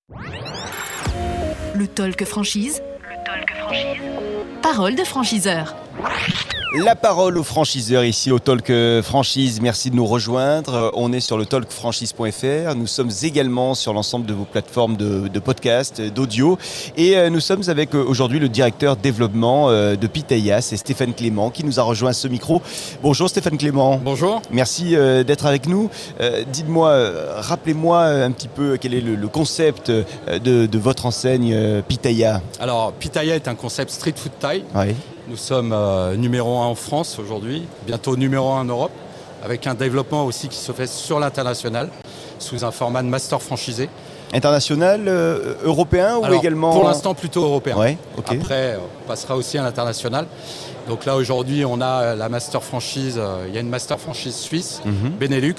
Le talk franchise. Parole de franchiseur. La parole aux franchiseurs ici au Talk Franchise. Merci de nous rejoindre. On est sur le talkfranchise.fr. Nous sommes également sur l'ensemble de vos plateformes de podcast, d'audio. Et nous sommes avec aujourd'hui le directeur développement de Pitaya, c'est Stéphane Clément qui nous a rejoint à ce micro. Bonjour Stéphane Clément. Bonjour. Merci d'être avec nous. Dites-moi, rappelez-moi un petit peu quel est le concept de votre enseigne Pitaya. Alors Pitaya est un concept street food Thaï. Oui. Nous sommes numéro 1 en France aujourd'hui, bientôt numéro 1 en Europe, avec un développement aussi qui se fait sur l'international, sous un format de master franchisé. International, européen ou Alors, également... Pour l'instant plutôt européen. Ouais, okay. Après, on passera aussi à l'international. Donc là aujourd'hui, on a la master franchise, il y a une master franchise suisse, Benelux,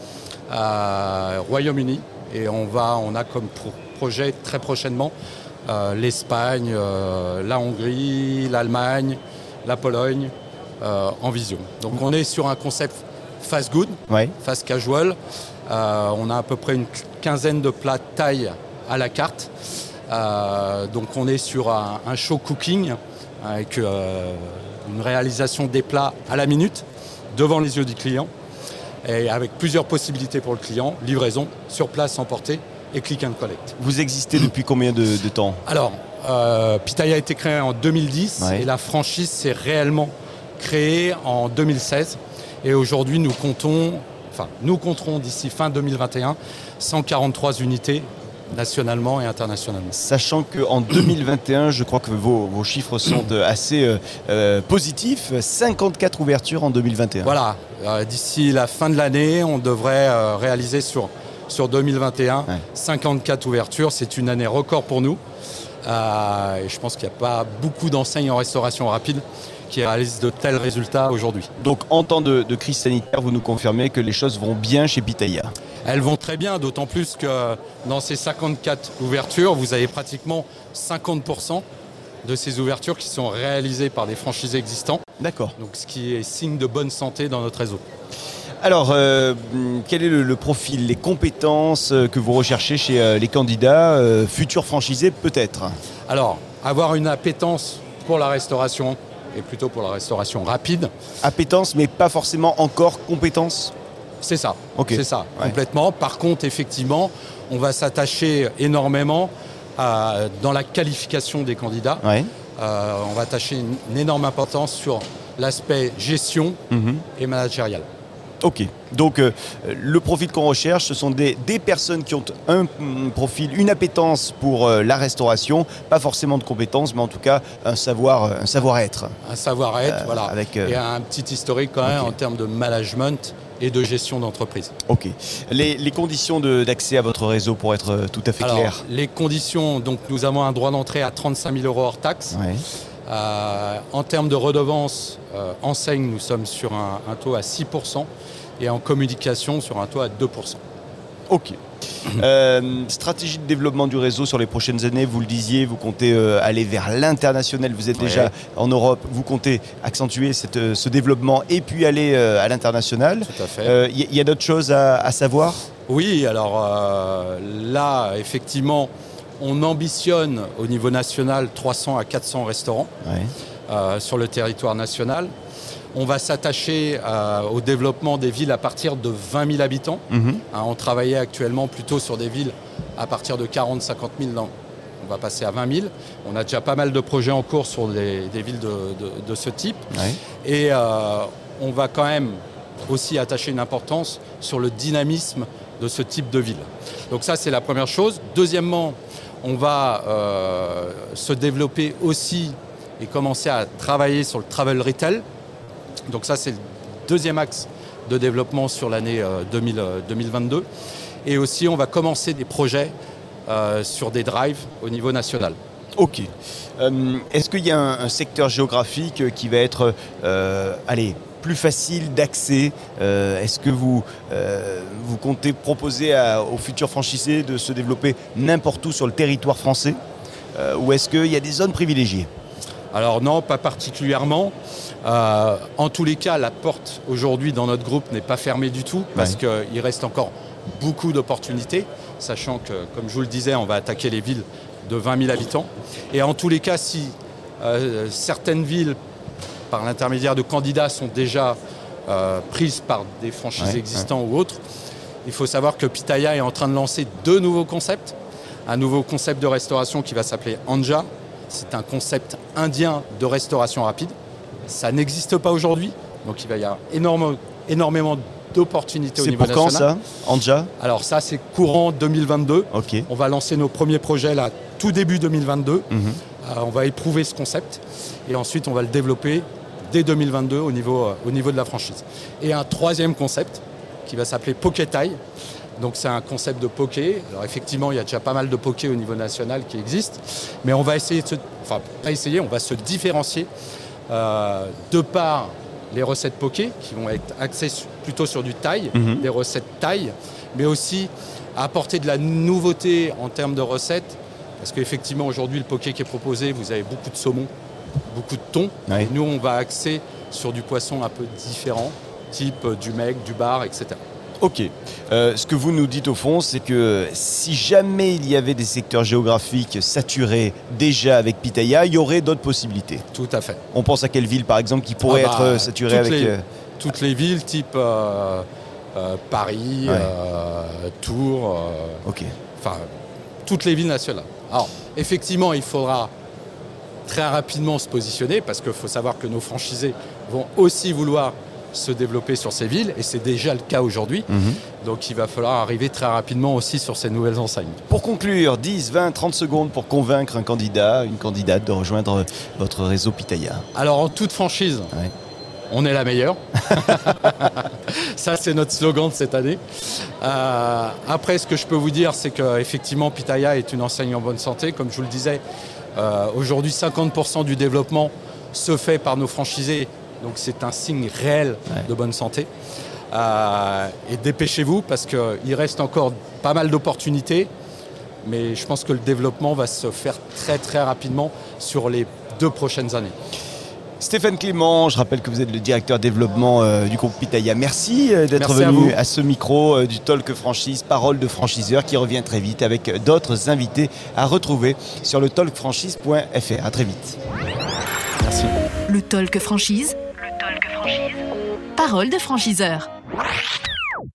Royaume-Uni, et on a comme projet très prochainement l'Espagne, la Hongrie, l'Allemagne, la Pologne en vision. Donc on est sur un concept fast good, fast casual. On a à peu près une quinzaine de plats thaï à la carte. Donc on est sur un show cooking avec une réalisation des plats à la minute devant les yeux du client et avec plusieurs possibilités pour le client, livraison, sur place, emporter et click and collect. Vous existez depuis combien de temps ? Alors, Pitaya a été créé en 2010 et la franchise s'est réellement créée en 2016. Et aujourd'hui, nous compterons d'ici fin 2021 143 unités nationalement et internationalement. Sachant qu'en 2021, je crois que vos chiffres sont assez positifs, 54 ouvertures en 2021. Voilà, d'ici la fin de l'année, on devrait réaliser sur 2021, 54 ouvertures, c'est une année record pour nous. Et je pense qu'il n'y a pas beaucoup d'enseignes en restauration rapide qui réalisent de tels résultats aujourd'hui. Donc en temps de crise sanitaire, vous nous confirmez que les choses vont bien chez Pitaya ? Elles vont très bien, d'autant plus que dans ces 54 ouvertures, vous avez pratiquement 50% de ces ouvertures qui sont réalisées par des franchisés existants. D'accord. Donc ce qui est signe de bonne santé dans notre réseau. Alors, quel est le profil, les compétences que vous recherchez chez les candidats futurs franchisés peut-être ? Alors, avoir une appétence pour la restauration et plutôt pour la restauration rapide. Appétence, mais pas forcément encore compétence ? C'est ça, okay. C'est ça, complètement. Par contre, effectivement, on va s'attacher énormément dans la qualification des candidats. On va attacher une énorme importance sur l'aspect gestion et managérial. Ok, donc le profil qu'on recherche, ce sont des personnes qui ont un profil, une appétence pour la restauration, pas forcément de compétences, mais en tout cas un savoir-être. Un savoir-être, voilà. Et un petit historique quand même en termes de management et de gestion d'entreprise. Ok. Les conditions d'accès à votre réseau pour être tout à fait clair. Les conditions, donc nous avons un droit d'entrée à 35 000 € hors taxe. En termes de redevance, enseigne, nous sommes sur un taux à 6% et en communication sur un taux à 2%. Ok. Stratégie de développement du réseau sur les prochaines années, vous le disiez, vous comptez aller vers l'international, vous êtes déjà en Europe, vous comptez accentuer ce développement et puis aller à l'international. Tout à fait. Y a d'autres choses à savoir ? Oui, alors là, effectivement, on ambitionne au niveau national 300 à 400 restaurants sur le territoire national. On va s'attacher au développement des villes à partir de 20 000 habitants. On travaillait actuellement plutôt sur des villes à partir de 40 50 000. On va passer à 20 000. On a déjà pas mal de projets en cours sur des villes de ce type. Et on va quand même aussi attacher une importance sur le dynamisme de ce type de ville. Donc ça, c'est la première chose. Deuxièmement, on va se développer aussi et commencer à travailler sur le travel retail. Donc ça, c'est le deuxième axe de développement sur l'année 2022. Et aussi, on va commencer des projets sur des drives au niveau national. Ok. Est-ce qu'il y a un secteur géographique qui va être plus facile d'accès ? Est-ce que vous comptez proposer aux futurs franchisés de se développer n'importe où sur le territoire français ? Ou est-ce qu'il y a des zones privilégiées ? Alors non, pas particulièrement. En tous les cas, la porte aujourd'hui dans notre groupe n'est pas fermée du tout parce qu'il reste encore beaucoup d'opportunités. sachant que, comme je vous le disais, on va attaquer les villes de 20 000 habitants. Et en tous les cas, si certaines villes, par l'intermédiaire de candidats, sont déjà prises par des franchises existants ou autres, il faut savoir que Pitaya est en train de lancer 2 nouveaux concepts. Un nouveau concept de restauration qui va s'appeler Anja. C'est un concept indien de restauration rapide. Ça n'existe pas aujourd'hui, donc il va y avoir énormément d'opportunités au niveau national. C'est pour quand ça, Anja? Alors ça, c'est courant 2022. Okay. On va lancer nos premiers projets là, tout début 2022. On va éprouver ce concept et ensuite on va le développer dès 2022 au niveau de la franchise. Et un 3e concept qui va s'appeler Poketai. Donc c'est un concept de poké. Alors effectivement, il y a déjà pas mal de poké au niveau national qui existent, mais on va essayer on va se différencier de par les recettes poké qui vont être axées plutôt sur du thaï, des recettes thaï, mais aussi apporter de la nouveauté en termes de recettes, parce qu'effectivement aujourd'hui le poké qui est proposé, vous avez beaucoup de saumon, beaucoup de thon. Et nous on va axer sur du poisson un peu différent, type du mec, du bar, etc. Ok. Ce que vous nous dites au fond, c'est que si jamais il y avait des secteurs géographiques saturés déjà avec Pitaya, il y aurait d'autres possibilités. Tout à fait. On pense à quelle ville par exemple qui pourrait être saturée avec... Toutes les villes type Paris, Tours, toutes les villes nationales. Alors effectivement, il faudra très rapidement se positionner parce qu'il faut savoir que nos franchisés vont aussi vouloir se développer sur ces villes et c'est déjà le cas aujourd'hui. Donc il va falloir arriver très rapidement aussi sur ces nouvelles enseignes. Pour conclure, 10, 20, 30 secondes pour convaincre un candidat, une candidate de rejoindre votre réseau Pitaya. Alors en toute franchise, on est la meilleure. Ça c'est notre slogan de cette année. Après ce que je peux vous dire c'est qu'effectivement Pitaya est une enseigne en bonne santé. Comme je vous le disais, aujourd'hui 50% du développement se fait par nos franchisés. Donc c'est un signe réel de bonne santé. Et dépêchez-vous parce qu'il reste encore pas mal d'opportunités. Mais je pense que le développement va se faire très très rapidement sur les 2 prochaines années. Stéphane Clément, je rappelle que vous êtes le directeur développement du groupe Pitaya. Merci d'être venu à ce micro du Talk Franchise, parole de franchiseur qui revient très vite avec d'autres invités à retrouver sur le talkfranchise.fr. À très vite. Merci. Le Talk Franchise. Parole de franchiseur.